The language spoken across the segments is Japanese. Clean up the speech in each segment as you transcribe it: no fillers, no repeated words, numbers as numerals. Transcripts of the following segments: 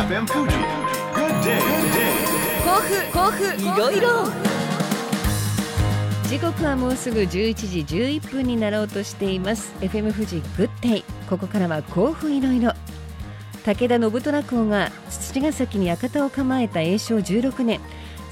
FM Fuji. Good day. 甲府いろいろ。時刻はもうすぐ11時11分になろうとしています。 FM 富士グッデイ。ここからは甲府いろいろ。武田信虎公が土ヶ崎に館を構えた永正16年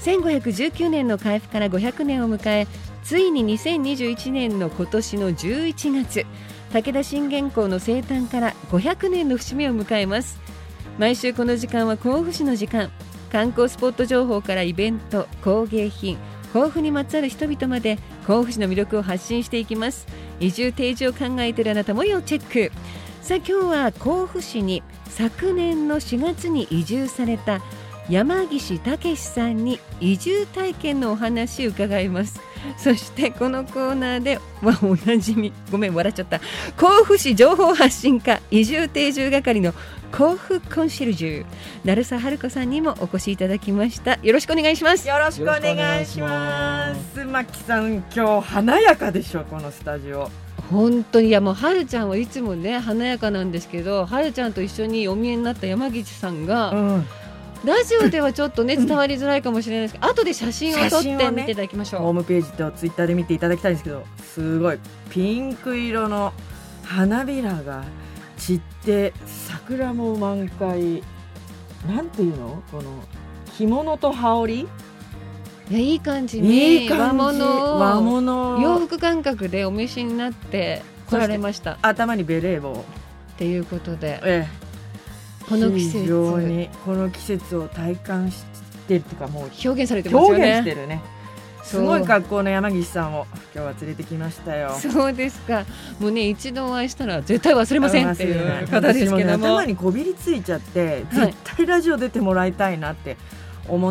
1519年の開府から500年を迎え、ついに2021年の今年の11月、武田信玄公の生誕から500年の節目を迎えます。毎週この時間は甲府市の時間。観光スポット情報からイベント、工芸品、甲府にまつわる人々まで甲府市の魅力を発信していきます。移住定住を考えているあなたも要チェック。さあ、今日は甲府市に昨年の4月に移住された山岸武さんに移住体験のお話を伺います。そしてこのコーナーではおなじみ、ごめん笑っちゃった、甲府市情報発信課移住定住係の甲府コンシェルジュ成佐春子さんにもお越しいただきました。よろしくお願いします。 よろしくお願いします。マキさん、今日華やかでしょ、このスタジオ。 本当に、いやもう春ちゃんはいつもね華やかなんですけど、春ちゃんと一緒にお見えになった山岸さんが、ラジオではちょっとね伝わりづらいかもしれないですけど、後で写真を撮って見ていただきましょう。 ホームページとツイッターで見ていただきたいんですけど、すごいピンク色の花びらが散って桜も満開、なんていうの、この着物と羽織、 いやいい感じにいい感じ、和物洋服感覚でお召しになって来られました。 頭にベレー帽っていうことで、この季節、 非常にこの季節を体感してるっていうか、もう表現されてますよね。 表現してるね。すごい格好の山岸さんを今日は連れてきましたよ。 そうですか。もうね、一度お会いしたら絶対忘れませんっていう方ですけども、 頭にこびりついちゃって、絶対ラジオ出てもらいたいなって思って、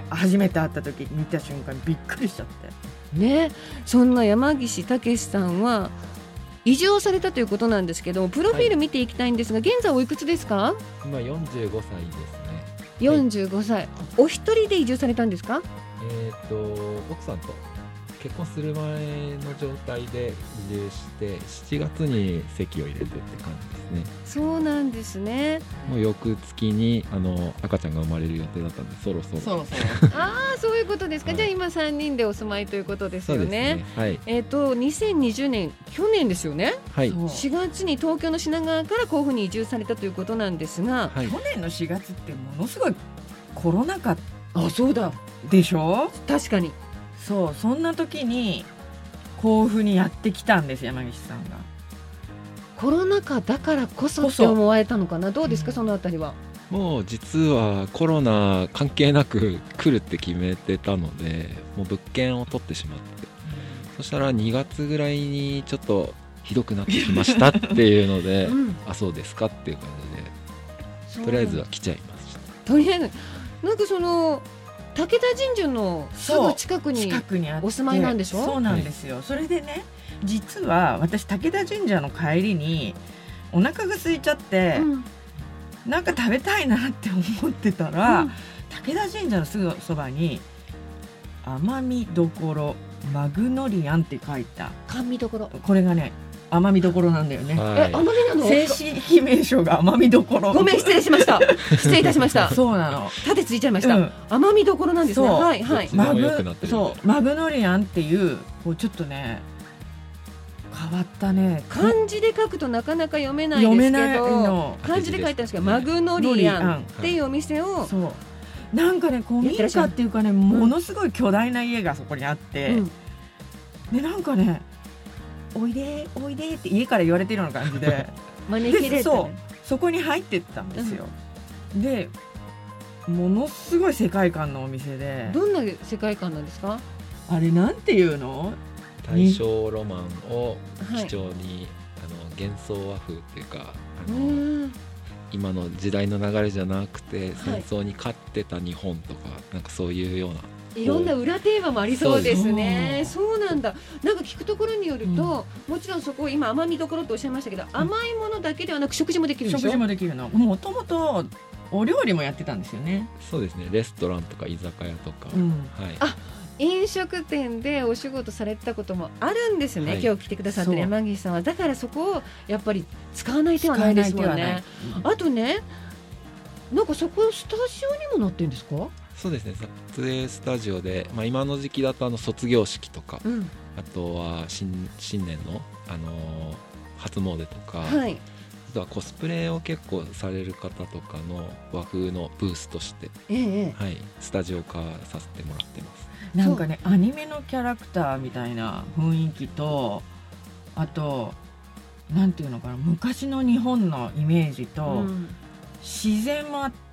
初めて会った時見た瞬間にびっくりしちゃってね。そんな山岸武さんは移住をされたということなんですけども、プロフィール見ていきたいんですが、現在おいくつですか？ 今45歳ですね。 45歳、お一人で移住されたんですか？ 奥さんと結婚する前の状態で移住して7月に籍を入れてって感じですね。 そうなんですね。 もう翌月に赤ちゃんが生まれる予定だったんで、そろそろああ、そういうことですか。じゃあ今3人でお住まいということですよね。 そうですね、はい。 2020年、去年ですよね、 はい、 4月に東京の品川から甲府に移住されたということなんですが、 去年の4月ってものすごいコロナ禍そうだでしょ。 確かにそう、そんな時に甲府にやってきたんです、山岸さんが。 コロナ禍だからこそって思われたのかな。どうですか、そのあたりは。 もう実はコロナ関係なく来るって決めてたので、もう物件を取ってしまって、そしたら2月ぐらいにちょっとひどくなってきましたっていうので、あ、そうですかっていう感じで、とりあえずは来ちゃいました。 とりあえずなんかその武田神社のすぐ近くにお住まいなんでしょ。 そうなんですよ、それでね、実は私武田神社の帰りにお腹が空いちゃって、なんか食べたいなって思ってたら、武田神社のすぐそばに甘みどころマグノリアンって書いた甘味どころ、 これがね甘みどころなんだよね。 甘みなの？ 正式名称が甘みどころ。 ごめん、失礼しました失礼いたしましたそうなの、 盾ついちゃいました、甘みどころなんですね。はいはい。 マグノリアンっていう、こうちょっっとね変わったね、 漢字で書くとなかなか読めないですけど、漢字で書いてあるんですけど、マグノリアンっていうお店を、 そうなんかね、古民家っていうかね、ものすごい巨大な家がそこにあって、でなんかね、おいでおいでって家から言われてるような感じで招き入れて、ね、 そこに入ってったんですよ、でものすごい世界観のお店で。 どんな世界観なんですか？ あれなんていうの？ 大正ロマンを基調に、幻想和風っていうか、今の時代の流れじゃなくて、戦争に勝ってた日本とか、なんかそういうような、 いろんな裏テーマもありそうですね。そうなんだ。なんか聞くところによると、もちろんそこ今甘みどころとおっしゃいましたけど、甘いものだけではなく食事もできるんでしょ？ 食事もできるの。もともとお料理もやってたんですよね。 そうですね、レストランとか居酒屋とか、 飲食店でお仕事されたこともあるんですね、今日来てくださってる山岸さんは。だからそこをやっぱり使わない手はないですもんね。あとね、 なんかそこスタジオにもなってるんですか？ そうですね、撮影スタジオで、今の時期だと卒業式とか、あとは新年の、初詣とか、 はい、 あとはコスプレを結構される方とかの和風のブースとして、はい、スタジオ化させてもらってます。 なんかね、アニメのキャラクターみたいな雰囲気と、あとなんていうのかな、昔の日本のイメージと、自然もあって、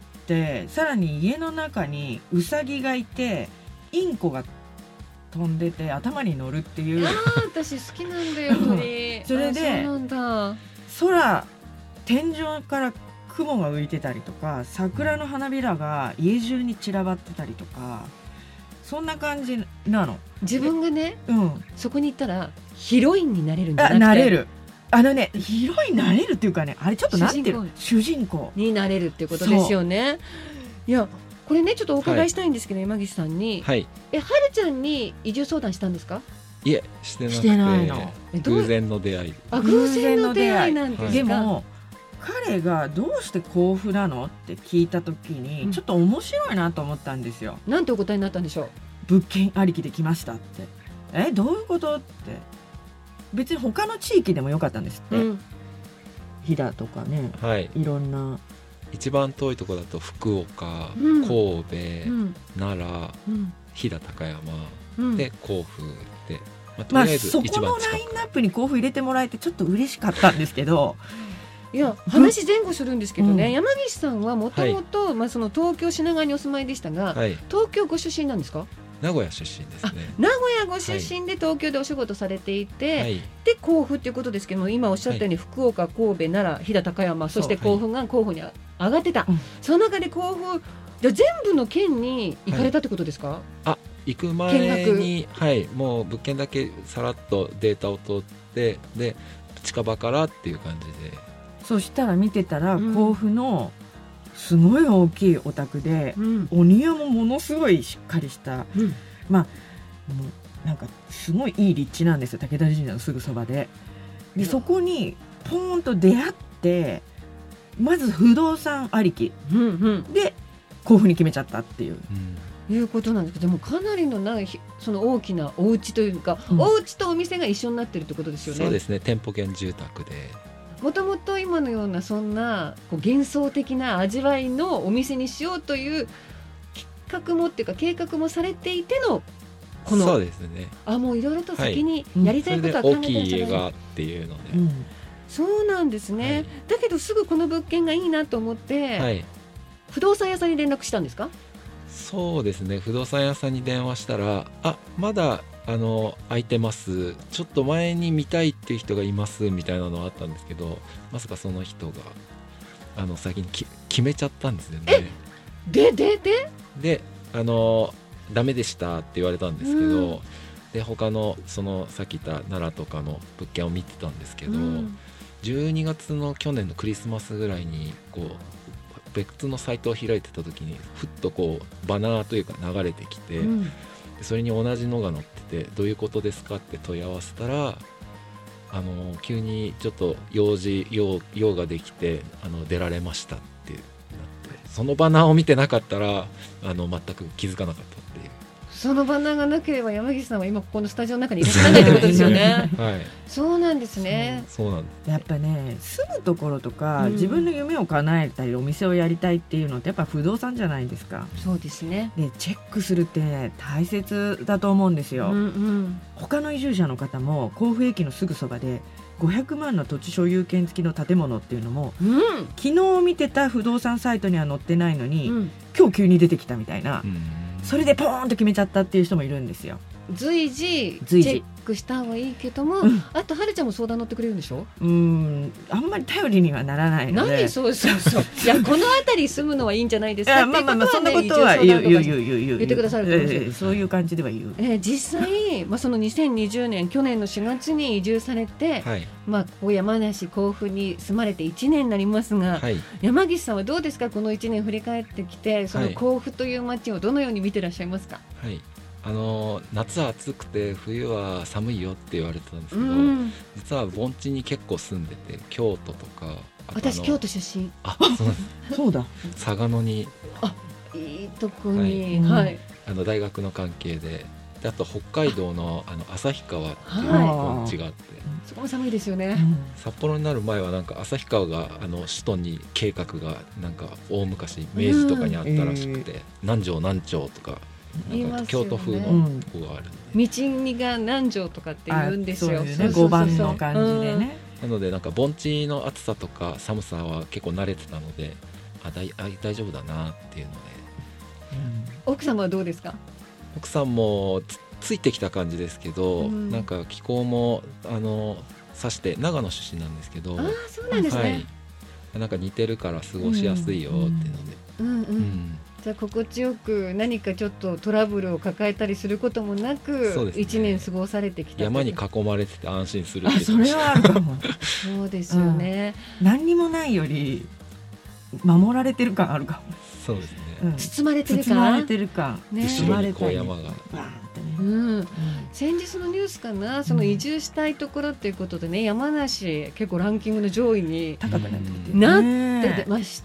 さらに家の中にウサギがいてインコが飛んでて頭に乗るっていう。 私好きなんだよ鳥。 それでそうなんだ。 空、天井から雲が浮いてたりとか、桜の花びらが家中に散らばってたりとか、そんな感じなの。 自分がね、そこに行ったらヒロインになれるんじゃなくて、 なれる。ヒロインになれるっていうかね、あれちょっとなってる、主人公になれるっていうことですよね。いや、これねちょっとお伺いしたいんですけど、山岸さんに、はるちゃんに移住相談したんですか？ いえ、してなくて、 してないの。 偶然の出会い。 偶然の出会いなんですか？ でも彼がどうして甲府なのって聞いた時に、ちょっと面白いなと思ったんですよ。 なんてお答えになったんでしょう？ 物件ありきで来ましたって。どういうことって。別に他の地域でもよかったんですって、飛騨とかね、いろんな。 一番遠いところだと福岡、神戸、奈良、飛騨高山、で甲府で、とりあえず一番近く。そこのラインナップに甲府入れてもらえてちょっと嬉しかったんですけどいや、話前後するんですけどね、山岸さんはもともと東京品川にお住まいでしたが、東京ご出身なんですか？ 名古屋出身ですね。 名古屋ご出身で東京でお仕事されていて、で甲府っていうことですけども、今おっしゃったように福岡、神戸、奈良、飛騨高山、そして甲府が候補に上がってた、その中で甲府じゃ全部の県に行かれたってことですか？ 行く前に、もう物件だけさらっとデータを取って、で近場からっていう感じで、 そしたら見てたら、甲府のすごい大きいお宅で、お庭もものすごいしっかりした、もうなんかすごいいい立地なんですよ、武田神社のすぐそばで。でそこにポーンと出会って、まず不動産ありき、で甲府に決めちゃったっていう、 いうことなんですけど、でもかなりのその大きなお家というか、お家とお店が一緒になってるってことですよね。 そうですね、店舗兼住宅で。 もともと今のようなそんな幻想的な味わいのお店にしようという企画もっていうか計画もされていてのこの、 そうですね。 もういろいろと先にやりたいことは考えてらっしゃる。 それで大きい家がっていうので、 そうなんですね。だけどすぐこの物件がいいなと思って、不動産屋さんに連絡したんですか？ そうですね、不動産屋さんに電話したら、まだ空いてます、ちょっと前に見たいっていう人がいますみたいなのはあったんですけど、まさかその人が先に決めちゃったんですよね。でダメでしたって言われたんですけど、で他のさっき言った奈良とかの物件を見てたんですけど、12月の去年のクリスマスぐらいに別のサイトを開いてた時にふっとバナーというか流れてきて、それに同じのが載ってて、どういうことですかって問い合わせたら、急にちょっと用ができて出られましたってなって、そのバナーを見てなかったら全く気づかなかったっていう。 そのバナーがなければ山岸さんは今ここのスタジオの中にいらっしゃらないってことですよね。そうなんですね。 そうなんです。 やっぱね、住むところとか、自分の夢を叶えたりお店をやりたいっていうのってやっぱ不動産じゃないですか。 そうですね。 でチェックするって、ね、大切だと思うんですよ。他の移住者の方も甲府駅のすぐそばで500万の土地所有権付きの建物っていうのも、昨日見てた不動産サイトには載ってないのに、今日急に出てきたみたいな、それでポーンと決めちゃったっていう人もいるんですよ。 随時チェックした方がいいけども、あとはるちゃんも相談乗ってくれるんでしょ？あんまり頼りにはならないので。 そういや、この辺り住むのはいいんじゃないですかっていうことはね、 そんなことは言ってくださる。 そういう感じでは言う。 実際、その2020年去年の4月に移住されて、ここ山梨甲府に住まれて1年になりますが、山岸さんはどうですか？この1年振り返ってきて、その甲府という街をどのように見てらっしゃいますか？ 夏は暑くて冬は寒いよって言われてたんですけど、実は盆地に結構住んでて、京都とか、 私京都出身。 そうなんですそうだ。 嵯峨野にいいとこに、 大学の関係で、あと北海道の旭川っていう盆地があって、 そこも寒いですよね。 札幌になる前はなんか旭川が首都に計画がなんか大昔明治とかにあったらしくて、南城南町とかなんか京都風のとこがあるんで、 道が南城とかって言うんですよ。 5番の感じでね。 なのでなんか盆地の暑さとか寒さは結構慣れてたので、大丈夫だなっていうので。 奥様はどうですか？ 奥さんもついてきた感じですけど、なんか気候もさして長野出身なんですけど、 そうなんですね。 なんか似てるから過ごしやすいよっていうので、 じゃあ心地よく何かちょっとトラブルを抱えたりすることもなく、1年過ごされてきた。 山に囲まれてて安心する。 それはあるかも。 そうですよね。 何にもないより守られてる感あるかも。 そうですね。 包まれてる感。 後ろにこう山が。 先日のニュースかな、その移住したいところっていうことでね、山梨結構ランキングの上位に高くなってまして、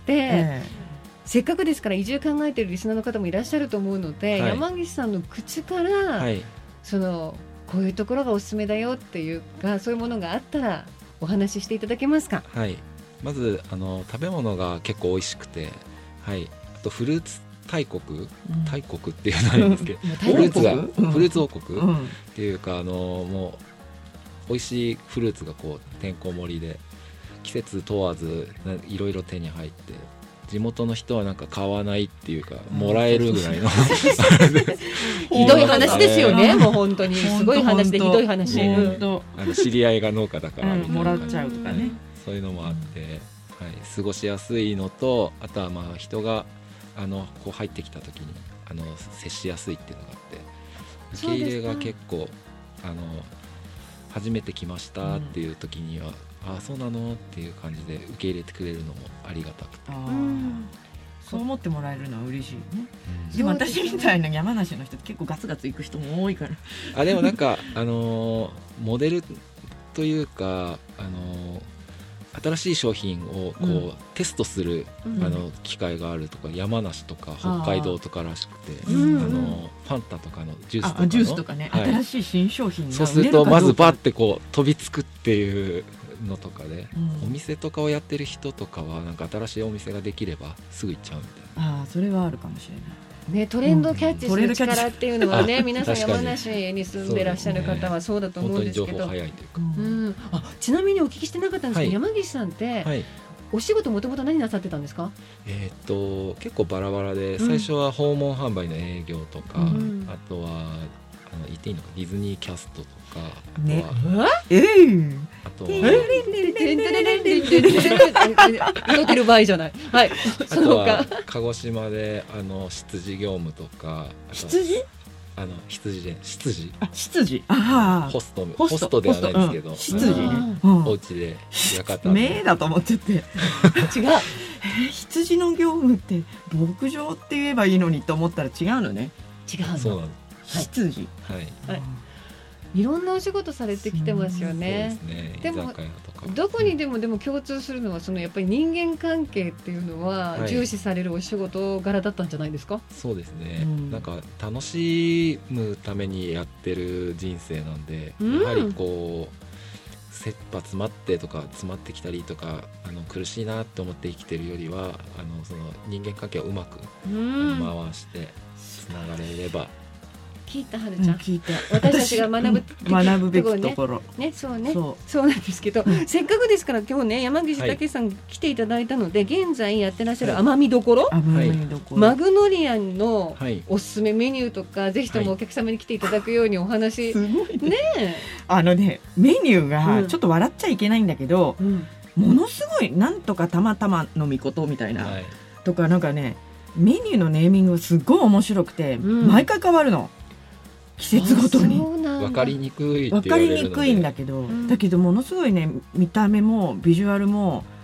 せっかくですから移住考えているリスナーの方もいらっしゃると思うので、山岸さんの口からこういうところがおすすめだよっていうか、そういうものがあったらお話ししていただけますか？ はい、まず食べ物が結構美味しくて、あとフルーツ大国っていうのはないんですけど、フルーツ王国っていうか、もう美味しいフルーツがこうてんこ盛りで、季節問わずいろいろ手に入って、地元の人はなんか買わないっていうか、もらえるぐらいのひどい話ですよね。もう本当にすごい話でひどい話。 知り合いが農家だからもらっちゃうとかね、 そういうのもあって、過ごしやすいのと、あとはまあ人がこう入ってきた時に接しやすいっていうのがあって、受け入れが結構初めて来ましたっていう時には、そうなのっていう感じで受け入れてくれるのもありがたくて、 そう思ってもらえるのは嬉しいね。でも私みたいな山梨の人って結構ガツガツ行く人も多いから。 でもなんかモデルというか新しい商品をこうテストする機会があるとか、山梨とか北海道とからしくて、ファンタとかのジュースとかね、新しい新商品がそうするとまずバッてこう飛びつくっていうのとかで、お店とかをやってる人とかはなんか新しいお店ができればすぐ行っちゃうみたいな。 それはあるかもしれないね。トレンドキャッチする力っていうのはね、皆さん山梨に住んでらっしゃる方はそうだと思うんですけど、 本当に情報早いというか。 ちなみにお聞きしてなかったんですけど、山岸さんってお仕事もともと何なさってたんですか？ 結構バラバラで、最初は訪問販売の営業とか、あとは言っていいのか、ディズニーキャストとか、あとは踊ってる場合じゃない。 あとは鹿児島で執事業務とか。 羊ホストではないですけど、 執事ね、 お家で館名だと思ってて違う羊の業務って牧場って言えばいいのにと思ったら違うのね。 違うの。 そうなんです。 執事、 いろんなお仕事されてきてますよね。でもどこにでも共通するのは、やっぱり人間関係っていうのは重視されるお仕事柄だったんじゃないですか？ そうですね、なんか楽しむためにやってる人生なんで、やはりこう切羽詰まってとか詰まってきたりとか苦しいなって思って生きてるよりは、その人間関係をうまく回してつながれれば。 聞いた、はるちゃん、私たちが学ぶべきところね、そうなんですけど、せっかくですから今日ね、山岸武さん来ていただいたので、現在やってらっしゃる甘みどころ、マグノリアンのおすすめメニューとか、ぜひともお客様に来ていただくようにお話。 すごいね。メニューがちょっと笑っちゃいけないんだけど、ものすごいなんとかたまたまのみことみたいなとか、なんかね、メニューのネーミングがすごい面白くて、毎回変わるの。季節ごとに分かりにくいって言われるので、 分かりにくいんだけど、ものすごいね、見た目もビジュアルも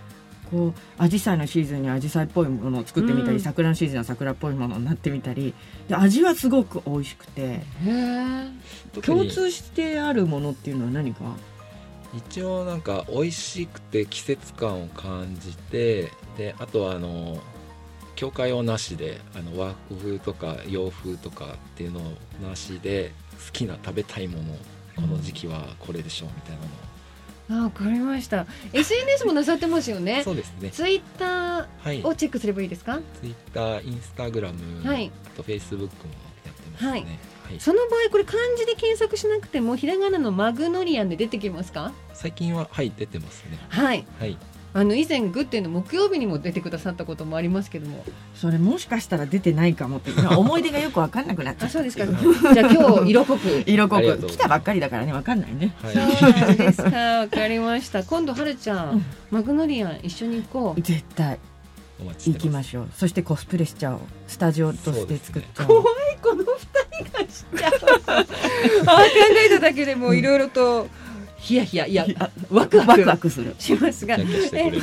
こうアジサイのシーズンにアジサイっぽいものを作ってみたり、 うん、 桜のシーズンは桜っぽいものになってみたりで、味はすごく美味しくて、 へー、 共通してあるものっていうのは何か？ 一応なんか美味しくて季節感を感じて、であとは境界をなしで和風とか洋風とかっていうのをなしで好きな食べたいもの、この時期はこれでしょうみたいなのを、 わかりました。 SNS もなさってますよね。 そうですね、 ツイッタはいーをチェックすればいいですか？ ツイッター、インスタグラム、 はいあとフェイスブックもやってますね、 はいはい、 その場合これ漢字で検索しなくてもひらがなのマグノリアンで出てきますか？ 最近ははい出てますね、 はい、 はい、 以前グッデイの木曜日にも出てくださったこともありますけども、 それもしかしたら出てないかもって思い出がよく分かんなくなっちゃった。 あ、そうですか。じゃあ今日色濃く色濃ありがとうございますく来たばっかりだからね、分かんないね。 はい、 そうなんですか。わかりました。今度はるちゃん、マグノリアン一緒に行こう。 絶対お待ちしてます。 行きましょう。そしてコスプレしちゃおう。スタジオとして作っちゃおう。 怖い、この二人がしちゃう考えただけでもいろいろとヒヤヒヤ、いやワクワクワクワクする。 しますが、 キャッキャしてくれる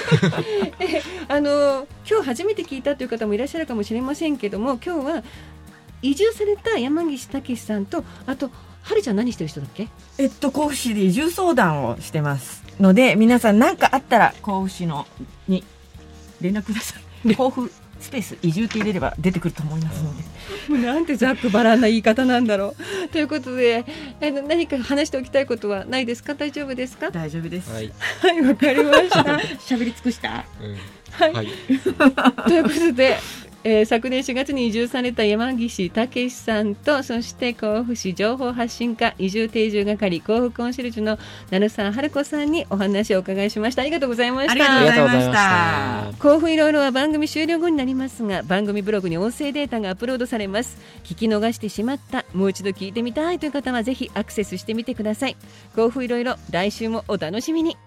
今日初めて聞いたという方もいらっしゃるかもしれませんけども、今日は移住された山岸武さんと、あとはるちゃん何してる人だっけ？ 甲府市で移住相談をしてますので、皆さん何かあったら甲府市に連絡ください。甲府スペース移住って入れれば出てくると思いますので。 もうなんてざっくばらんな言い方なんだろう。ということで、何か話しておきたいことはないですか？大丈夫ですか？ 大丈夫です。 はい、 はい、わかりました喋り尽くした。 はい、 はい、 ということで、昨年4月に移住された山岸武さんと、そして甲府市情報発信課移住定住係甲府コンシェルジュの成沢春子さんにお話をお伺いしました。ありがとうございました。 ありがとうございました。 甲府いろいろは番組終了後になりますが、番組ブログに音声データがアップロードされます。聞き逃してしまった、もう一度聞いてみたいという方はぜひアクセスしてみてください。甲府いろいろ、来週もお楽しみに。